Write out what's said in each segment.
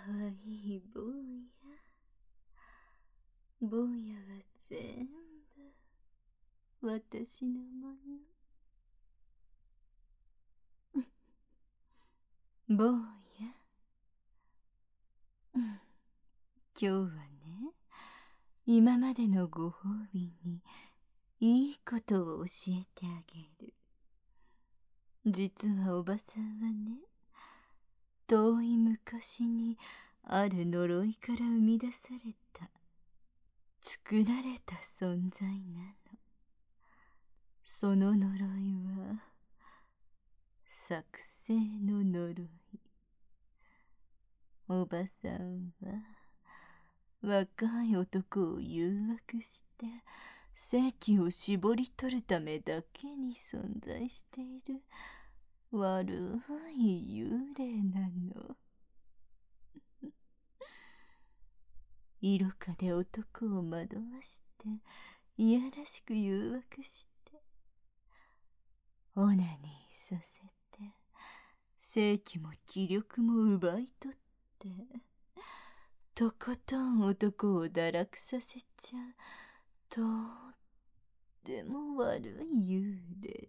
わいい坊や。坊やは全部私のもの。坊や、今日はね、今までのご褒美にいいことを教えてあげる。実はおばさんはね、遠い昔にある呪いから生み出された、作られた存在なの。その呪いは作成の呪い。おばさんは若い男を誘惑して性器を絞り取るためだけに存在している悪い幽霊なの。色香で男を惑わしていやらしく誘惑してオナニーさせて性器も気力も奪い取ってとことん男を堕落させちゃうとっても悪い幽霊。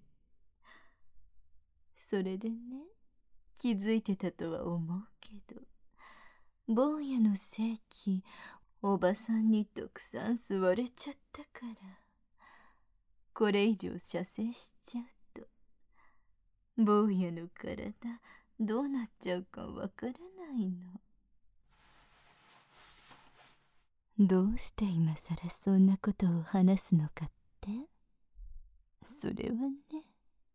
それでね、気づいてたとは思うけど、坊やの性器おばさんにたくさん吸われちゃったから、これ以上射精しちゃうと坊やの体どうなっちゃうかわからないの。どうして今さらそんなことを話すのかって？それはね、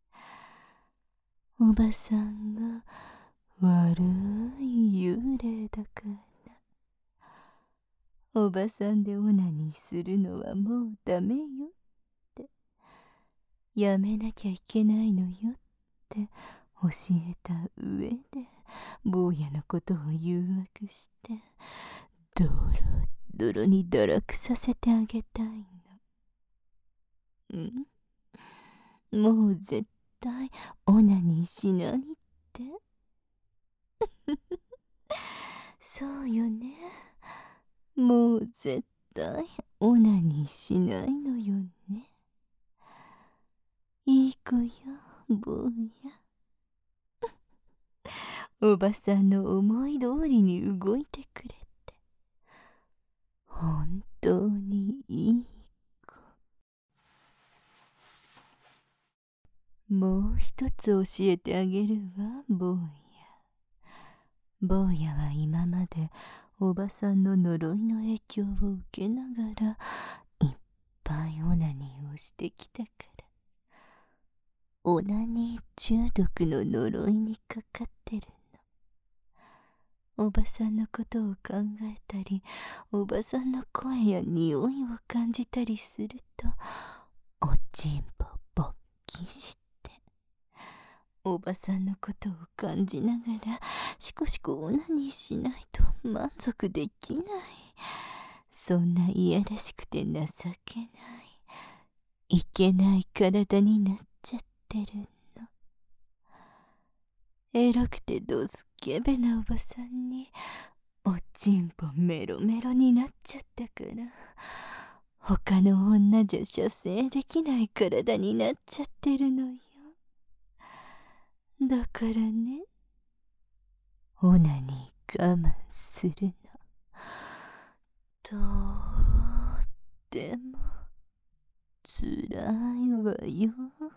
おばさんが悪い幽霊だから。おばさんでオナニーするのはもうダメよって、やめなきゃいけないのよって教えた上で、坊やのことを誘惑してドロドロに堕落させてあげたいの。もう絶対オナニーしないって。そうよね、もう絶対オナニーしないのよね。いい子よ、坊や。おばさんの思い通りに動いてくれて本当にいい子。もう一つ教えてあげるわ、坊や。坊やは今までおばさんの呪いの影響を受けながらいっぱいオナニーをしてきたから、オナニー中毒の呪いにかかってるの。おばさんのことを考えたり、おばさんの声や匂いを感じたりすると、おちんぽ勃起しておばさんのことを感じながらしこしこオナニーしないと満足できない、そんないやらしくて情けない、いけない体になっちゃってるの。エロくてドスケベなおばさんにおちんぽメロメロになっちゃったから、他の女じゃ射精できない体になっちゃってるのよ。だからね、オナニー我慢するのとってもつらいわよ。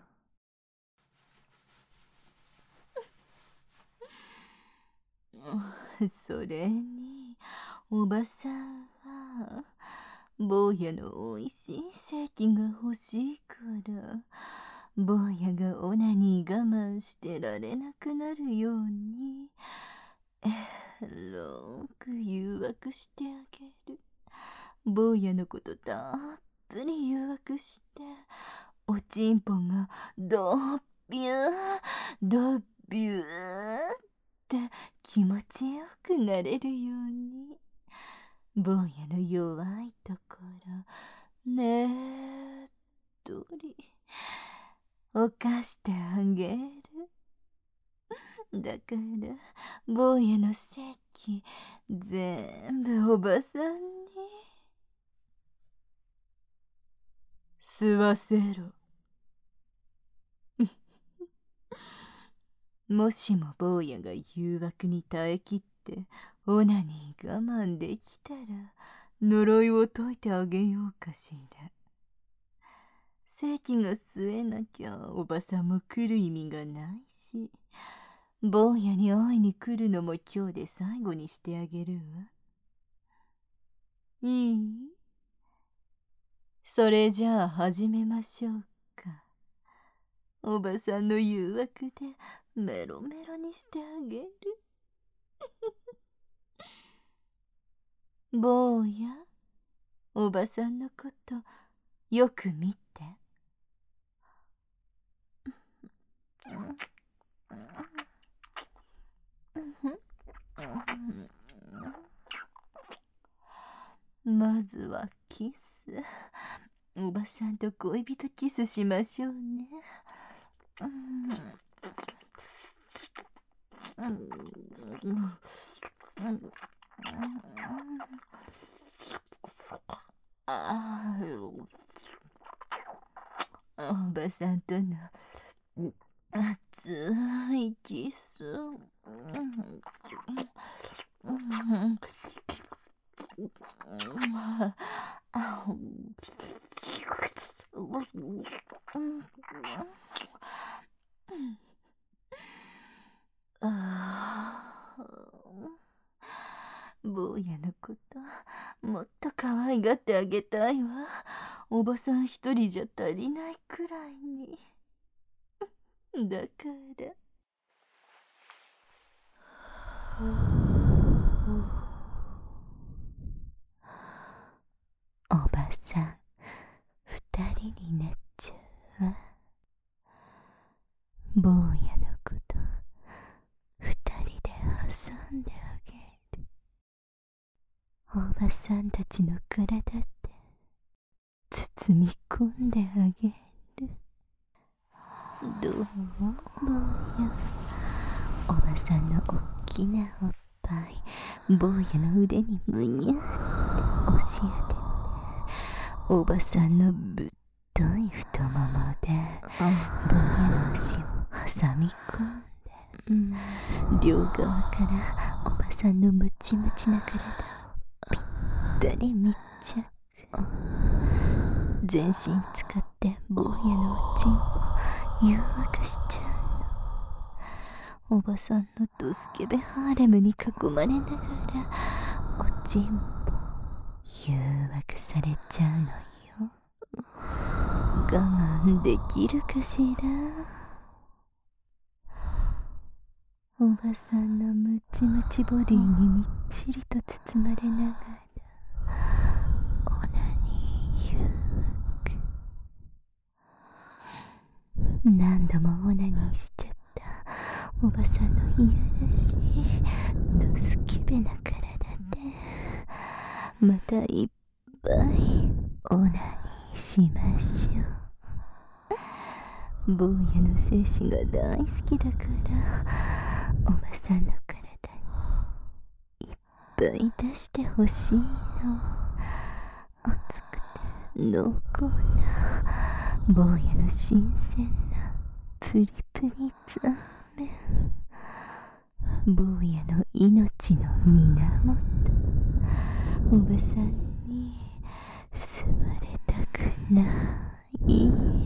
それにおばさんは坊やのおいしい性器が欲しいから、坊やがオナニー我慢してられなくなるようにろく誘惑してあげる。坊やのことたっぷり誘惑して、おちんぽがドッビュードッビューって気持ちよくなれるように、坊やの弱いところねっとり犯してあげる。 だから坊やの席全部おばさんに吸わせろ。もしも坊やが誘惑に耐えきってオナニー我慢できたら呪いを解いてあげようかしら。席が吸えなきゃおばさんも来る意味がないし、坊やに会いに来るのも今日で最後にしてあげるわ。いい？それじゃあ始めましょうか。おばさんの誘惑でメロメロにしてあげる。坊や、おばさんのことよく見て。まずはキス。おばさんと恋人キスしましょうね。おばさんとの熱いキス。坊やのこともっと可愛がってあげたいわ。おばさん一人じゃ足りないくらいに。だからおばさん二人になっちゃうわ。坊やのこと二人で挟んであげる。おばさんたちの体で包み込んであげる。どう？坊や、おばさんのおっきなおっぱい坊やの腕にむにゃって押し当てて、おばさんのぶっとい太ももで坊やの足を挟み込んで、両側からおばさんのムチムチな体をぴったり密着。全身使って坊やのおちんを誘惑しちゃうの。おばさんのドスケベハーレムに囲まれながらおちんぽ誘惑されちゃうのよ。我慢できるかしら。おばさんのムチムチボディにみっちりと包まれながらオナニー誘惑。何度もオナニーしちゃったおばさんのいやらしいドスケベな体でまたいっぱいオナニーしましょう。坊やの精子が大好きだからおばさんの体にいっぱい出してほしいの。熱くて濃厚な坊やの新鮮なプリプリザーメン。坊やの命の源。おばさんに吸われたくない。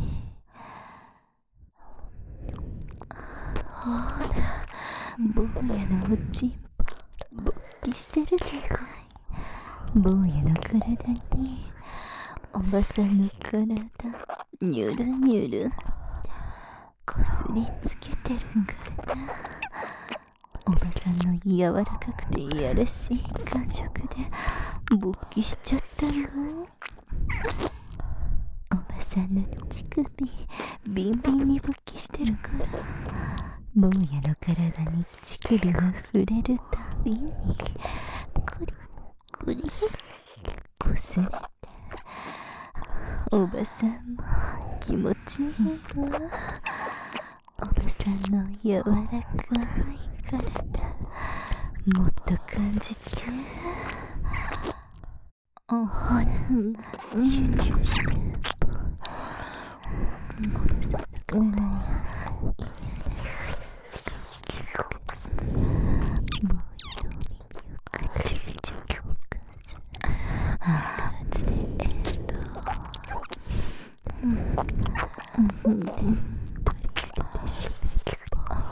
ほら、坊やのおちんぽ勃起してるじゃない。坊やの体におばさんの体ニュルニュルってこすりつけてるから、おばさんの柔らかくていやらしい感触で勃起しちゃったの。おばさんの乳首ビンビンに勃起してるから、坊やの体に乳首が触れるたびにコリコリこすれて、おばさんも気持ちいいわ。おばさんの柔らかいもっと感じて。ほら、集中して。おばさんの体にぼうやの右をぐちゅぐちゅ強化する。熱で取りしててしゅべしゅべ。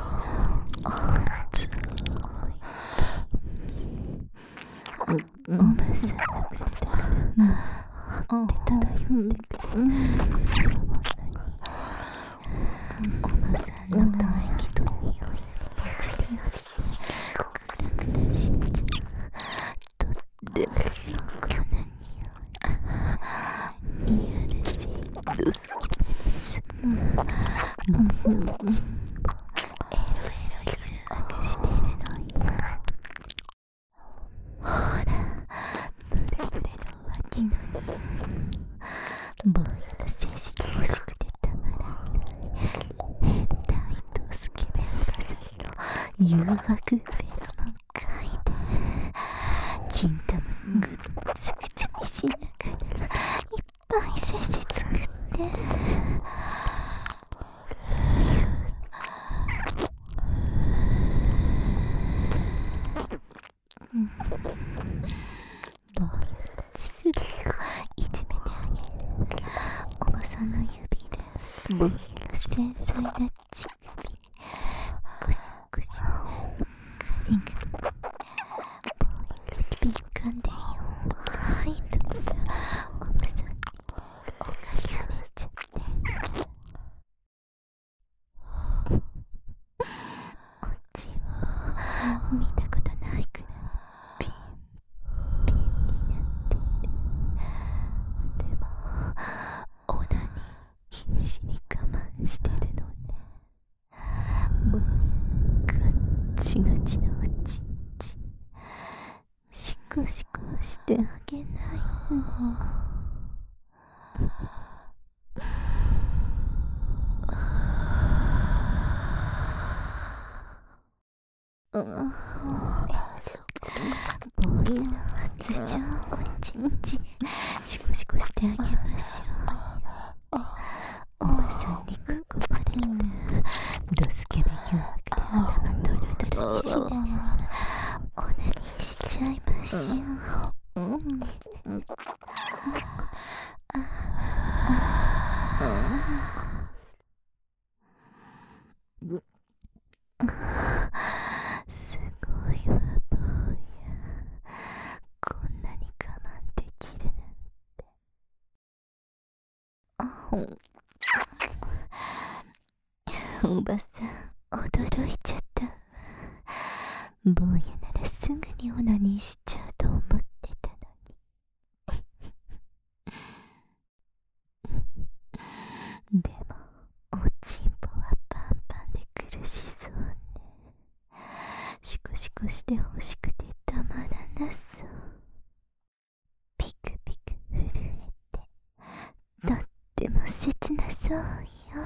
おばさんの体から持って漂ってくる。その女におばさんの唾液と匂いを混じり合ってクラクラしちゃう。とってもよくな匂い。いやらしいドスケベです。ちんぽエロエロ誘惑してるのよ。ほら、ブレブレの脇の匂いもぼうやの精子が欲しくてたまらない変態とスケベおばさんの誘惑フェロモン嗅いで金玉グッツグツにしながらいっぱい精子作ってぼうやの乳首をいじめてあげる。おばさんの指でぼうやの繊細な乳首にゴシゴシガリガリ。ぼうやの敏感で弱いところおばさんに侵されちゃって。おっちは見たことないくらいピンピンになっている。でもオナに必死に我慢してるのね。ぼうやのガッチガチのおちんちんシコシコしてあげないの。ぼうやの発情おちんちんシコシコしてあげましょう。おばさんに囲まれてドスケベ誘惑で鼻がドロドロにしながらオナニーしちゃいましょう。すごいわぼうや、こんなに我慢できるなんて。おばさん驚いちゃったわ。ぼうやならすぐにオナニーしちゃうと思ってたのに。でもおちんぽはパンパンで苦しそうね。シコシコして欲しくてたまらなそう。ピクピク震えてとっても切なそうよ。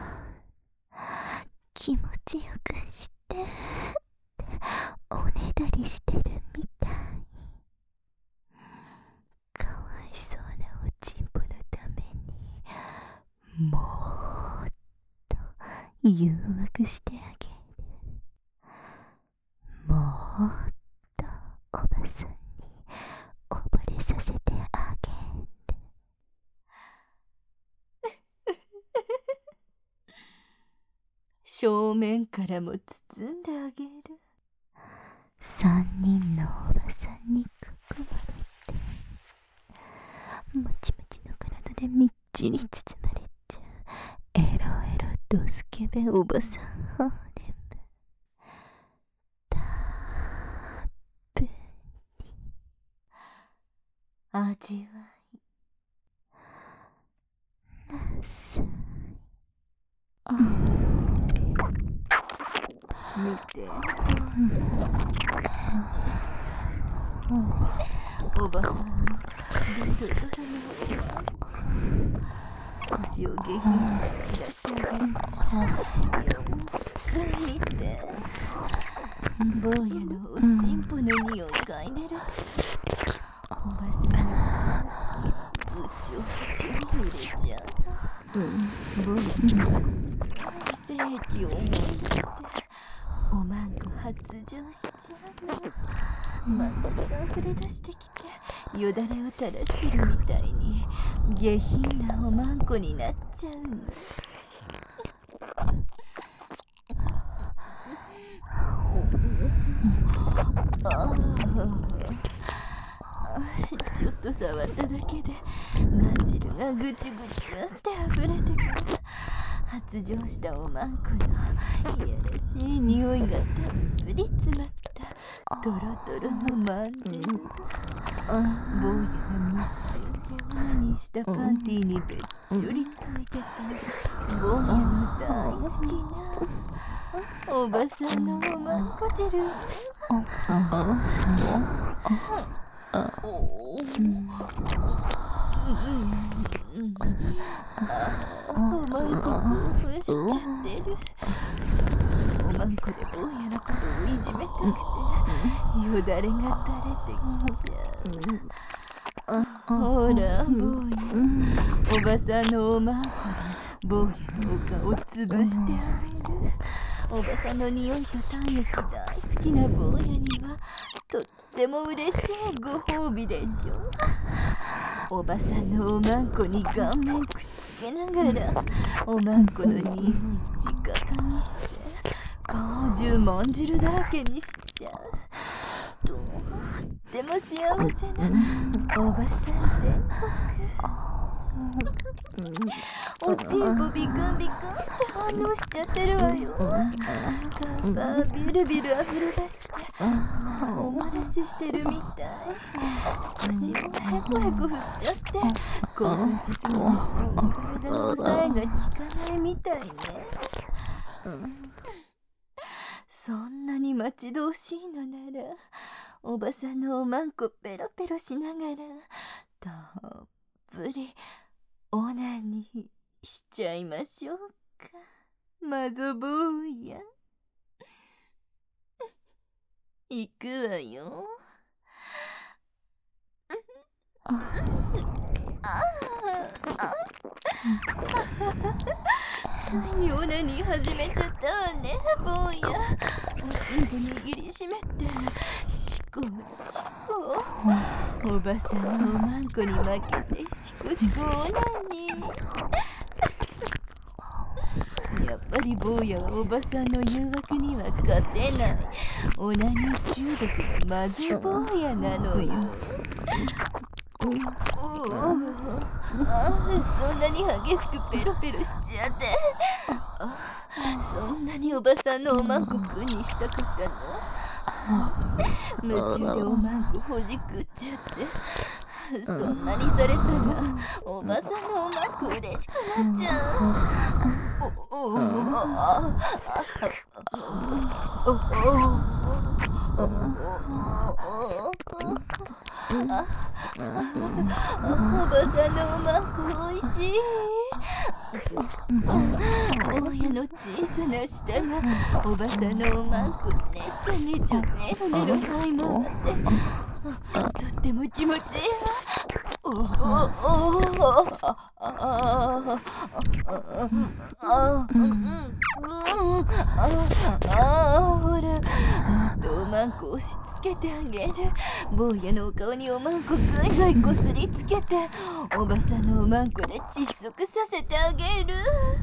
気持ちよくしておねだりしてるみたい。かわいそうなおちんぽのためにもっと誘惑してあげる。もっとおばさんに溺れさせてあげる。正面からも包んであげる。3人のおばさんに囲まれてもちもちの体でみっちり包まれちゃうエロエロドスケベおばさんハーレム。たっぷり味わいなさい。見て、おばさんのドロドロの腰を下品に突き出してあげる。よく見て。坊やのおちんぽの匂い嗅いでる。おばさんのうちょうちょ入れちゃう。坊やの熱い性器を思い出しておまんこ発情しちゃう。まんじゅうが溢れ出してきてよだれを垂らしてるみたいに下品なおまんこになっちゃうの。ちょっと触っただけでまんじるがぐちゅぐちゅって溢れてくる。発情したおまんこのいやらしい匂いがたっぷり詰まったトロトロのまんじる。坊やが夢中でオナニーしたパンティーにべっちょりついてた坊やの大好きなおばさんのおまんこ汁。おまんこ興奮しちゃってる。おまんこで坊やのことをいじめたくてよだれが垂れてきちゃう。ほら坊や、おばさんのおまんこで坊やのお顔を潰してあげる。おばさんの匂いと体液大好きな坊やにはとっても嬉しいご褒美でしょ。おばさんのおまんこに顔面くっつけながらおまんこの匂い直かにして顔中まんじるだらけにしちゃう。とっても幸せなおばさん天国。おちんぽビクンビクンって反応しちゃってるわよ。顔がビルビル溢れ出しておもらししてるみたい。腰もヘコヘコ振っちゃって興奮しすぎて体の抑えが効かないみたいね。そんなに待ち遠しいのならおばさんのおまんこペロペロしながらたっぷりオナニーしちゃいましょうか。マゾ坊や行くわよ。ついにオナニー始めちゃったわね坊や。おちんこ握りしめてシコシコ。おばさんのおまんこに負けてシコシコオナニー。やっぱり坊やはおばさんの誘惑には勝てないオナニー中毒のマゾ坊やなのよ。そんなに激しくペロペロしちゃって。そんなにおばさんのおまんこくんにしたかったの？夢中でおまんこほじくっちゃってそんなにされたらおばさんのおまんこ嬉しくなっちゃおばさんのおまんこおいしい。坊やの小さな舌がおばさんのおまんこねちゃねちゃねろねろはい回ってとっても気持ちいいわ。ほらもっとおまんこ押し付けてあげる。坊やのお顔におまんこぐいぐいこすりつけておばさんのおまんこで窒息させてあげる。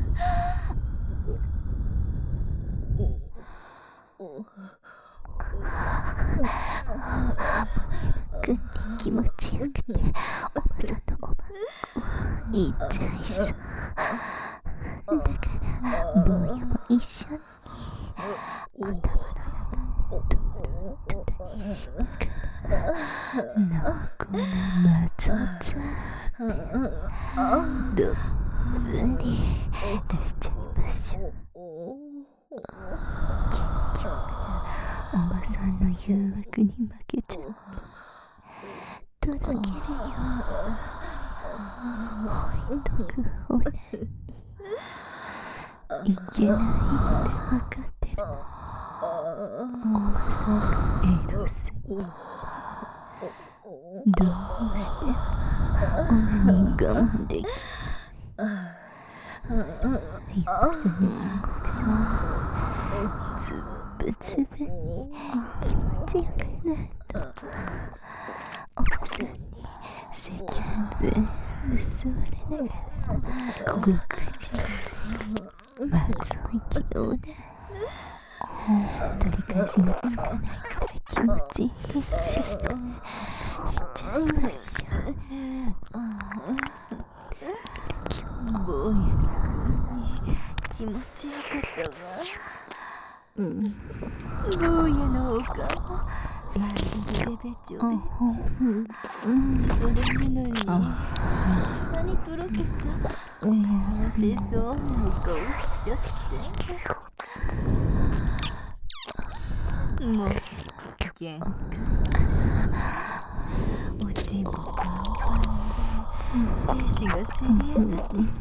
くんに気持ちよくておばさんのおまんこいっちゃいそう。だから坊やも一緒にお玉の一緒く濃厚なまぞつどっつり出しちゃいましょう。結局おばさんの誘惑に負けちゃってとろけるよ。 置いとく骨いけないって分かってるの。おばさんがエロすぎ。どうしてもオナニー我慢できない。要するにつぶつぶに気持ちよくなるの。おばさんに世間全部吸われながらごくじまずい気をね。取り返しがつかないから気持ちいいしちゃいましょう。 坊やの君気持ちよかったわ。坊やのお顔まるでべちょべちょ。それなのにあんなにとろけた幸せそうなお顔しちゃって。もう限界。おちんぽパンパンで精子がせり上がってきち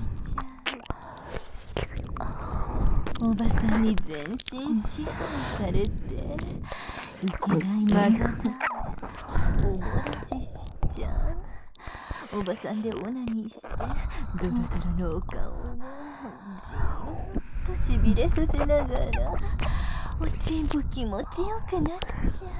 ゃう。おばさんに全身支配されていけないマザさんおもらししちゃう。おばさんでオナニーしてドロドロのお顔をじーっとしびれさせながらおちんぽ気持ちよくなっちゃ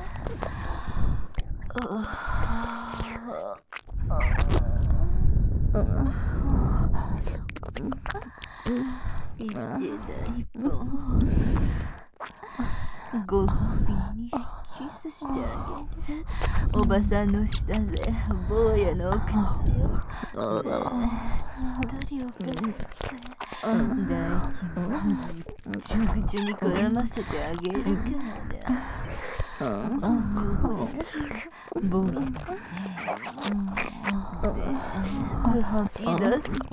う。いけないぽんご褒美にキスしてあげる。おばさんの舌で坊やのお口をねっとりおかして唾液もぐちゅぐちゅに絡ませてあげるからおばさんに覚え坊やのせい全部吐き出して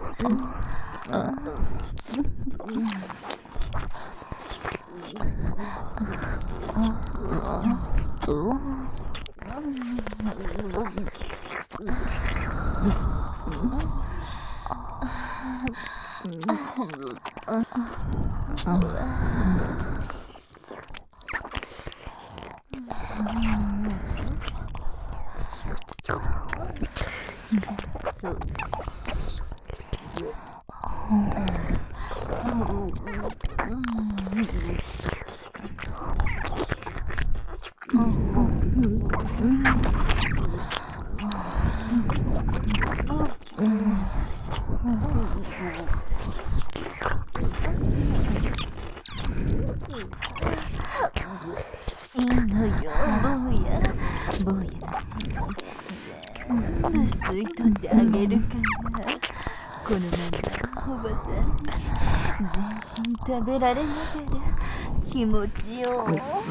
いいのよ、坊やのせい全部吸い取ってあげるからこのままおばさんに全身食べられながら気持ちよ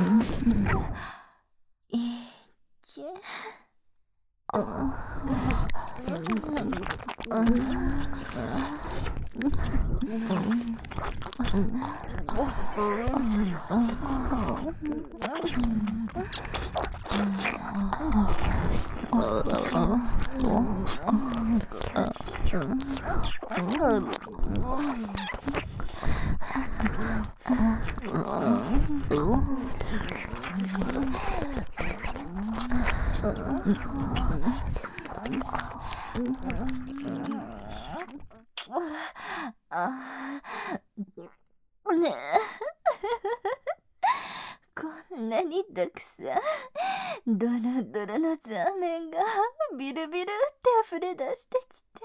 いけねえこんなにたくさんドロドロのザーメンがビルビルって溢れ出してきて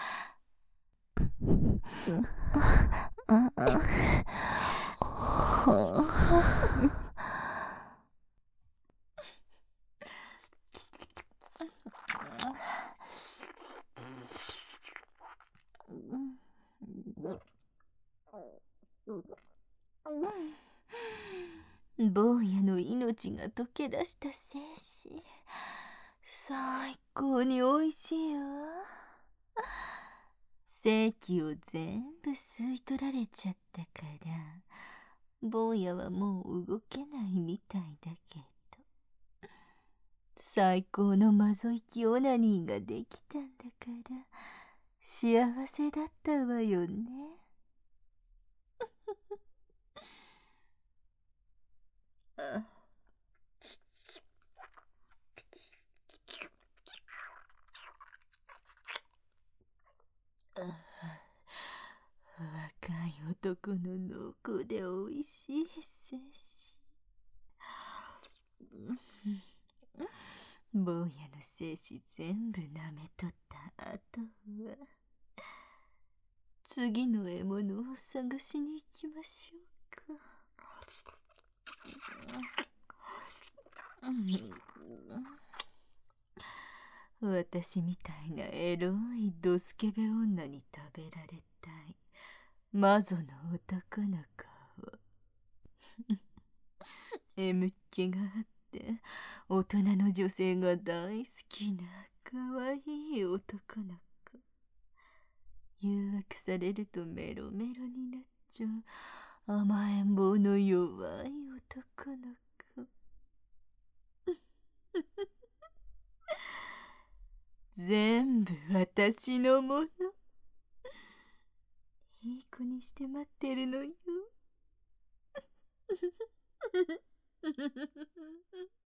坊やの命が溶け出した精子最高においしいわ。精気を全部吸い取られちゃったから坊やはもう動けないみたいだけど最高のマゾイキオナニーができたんだから幸せだったわよね。若い男の濃厚でおいしい精子。坊やの精子全部舐めとった後は次の獲物を探しに行きましょうか。私みたいなエロいドスケベ女に食べられたいマゾの男の子をM っ気があって大人の女性が大好きな可愛い男の子。誘惑されるとメロメロになっちゃう甘えん坊の弱い男の子。全部私のもの。いい子にして待ってるのよ。